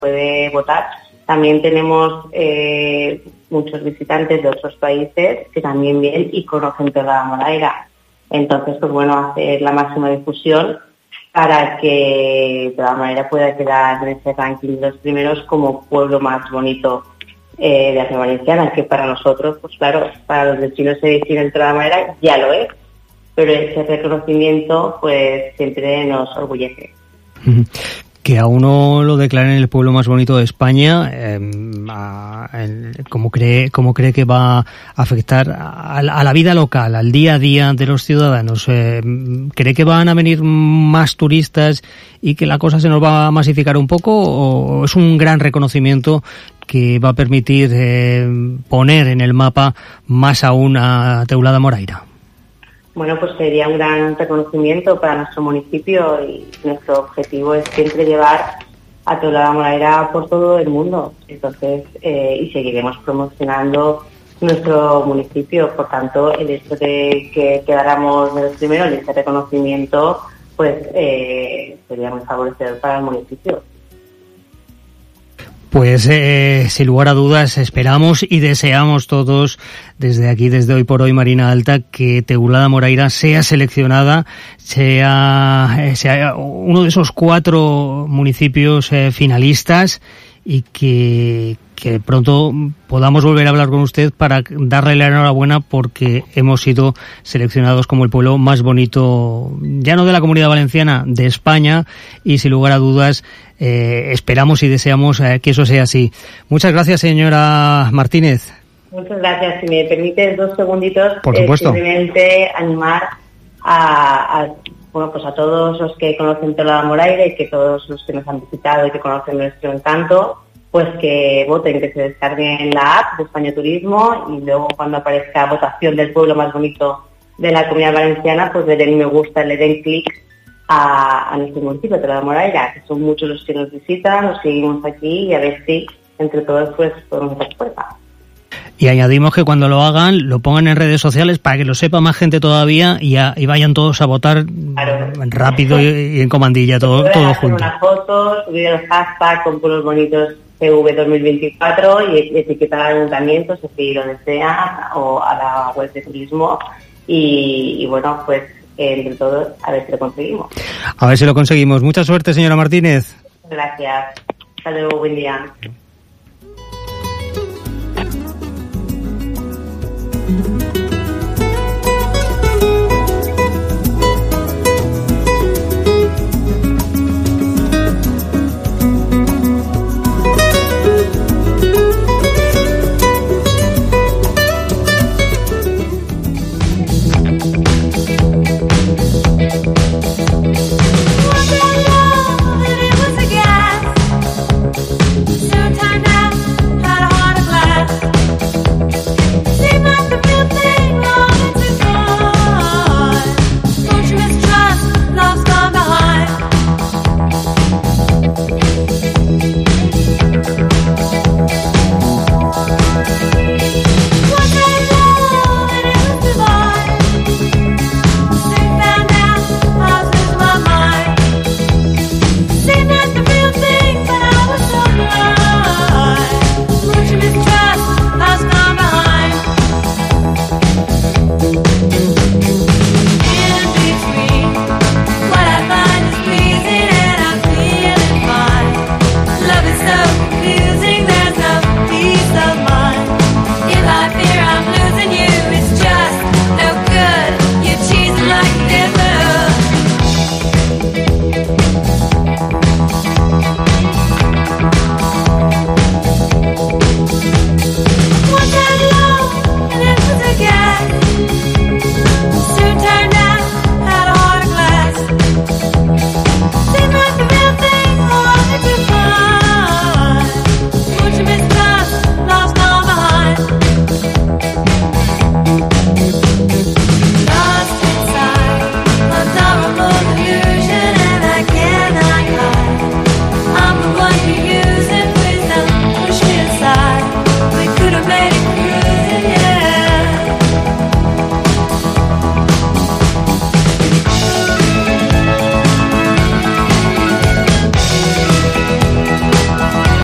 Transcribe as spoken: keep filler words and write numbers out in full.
puede votar. También tenemos eh, muchos visitantes de otros países que también vienen y conocen Torredembarra. Entonces, pues bueno, hacer la máxima difusión para que Torredembarra pueda quedar en ese ranking de los primeros como pueblo más bonito eh, de la Comunidad Valenciana, que para nosotros, pues claro, para los vecinos de el Torredembarra ya lo es, pero ese reconocimiento pues siempre nos orgullece. Que a uno lo declaren el pueblo más bonito de España, eh, a, el, ¿cómo cree, cómo cree que va a afectar a, a la vida local, al día a día de los ciudadanos? Eh, ¿Cree que van a venir más turistas y que la cosa se nos va a masificar un poco, o es un gran reconocimiento que va a permitir eh, poner en el mapa más aún a Teulada Moraira? Bueno, pues sería un gran reconocimiento para nuestro municipio y nuestro objetivo es siempre llevar a Teulada Moraira por todo el mundo. Entonces, eh, y seguiremos promocionando nuestro municipio. Por tanto, el hecho de que quedáramos de los primeros en este reconocimiento, pues eh, sería muy favorecedor para el municipio. Pues eh, sin lugar a dudas esperamos y deseamos todos desde aquí, desde Hoy por Hoy Marina Alta, que Teulada Moraira sea seleccionada, sea, eh, sea uno de esos cuatro municipios eh, finalistas y que, que pronto podamos volver a hablar con usted para darle la enhorabuena porque hemos sido seleccionados como el pueblo más bonito, ya no de la Comunidad Valenciana, de España, y sin lugar a dudas eh, esperamos y deseamos eh, que eso sea así. Muchas gracias, señora Martínez. Muchas gracias. Si me permites dos segunditos, por supuesto. Eh, simplemente animar a, a bueno, pues a todos los que conocen Teulada Moraira y que todos los que nos han visitado y que conocen nuestro encanto, pues que voten, que se descarguen la app de España Turismo y luego cuando aparezca votación del pueblo más bonito de la Comunidad Valenciana, pues le den me gusta, le den clic a, a nuestro municipio de Teulada Moraira, que son muchos los que nos visitan, los seguimos aquí y a ver si entre todos pues podemos hacer fuerza. Y añadimos que cuando lo hagan, lo pongan en redes sociales para que lo sepa más gente todavía y, a, y vayan todos a votar claro. rápido y, y en comandilla, todo, todo junto. Una foto, subir el hashtag con pueblos bonitos C V dos mil veinticuatro y etiquetar al ayuntamiento, si lo desea, o a la web de turismo y, y bueno, pues eh, entre todos a ver si lo conseguimos. A ver si lo conseguimos. Mucha suerte, señora Martínez. Gracias. Hasta luego, buen día.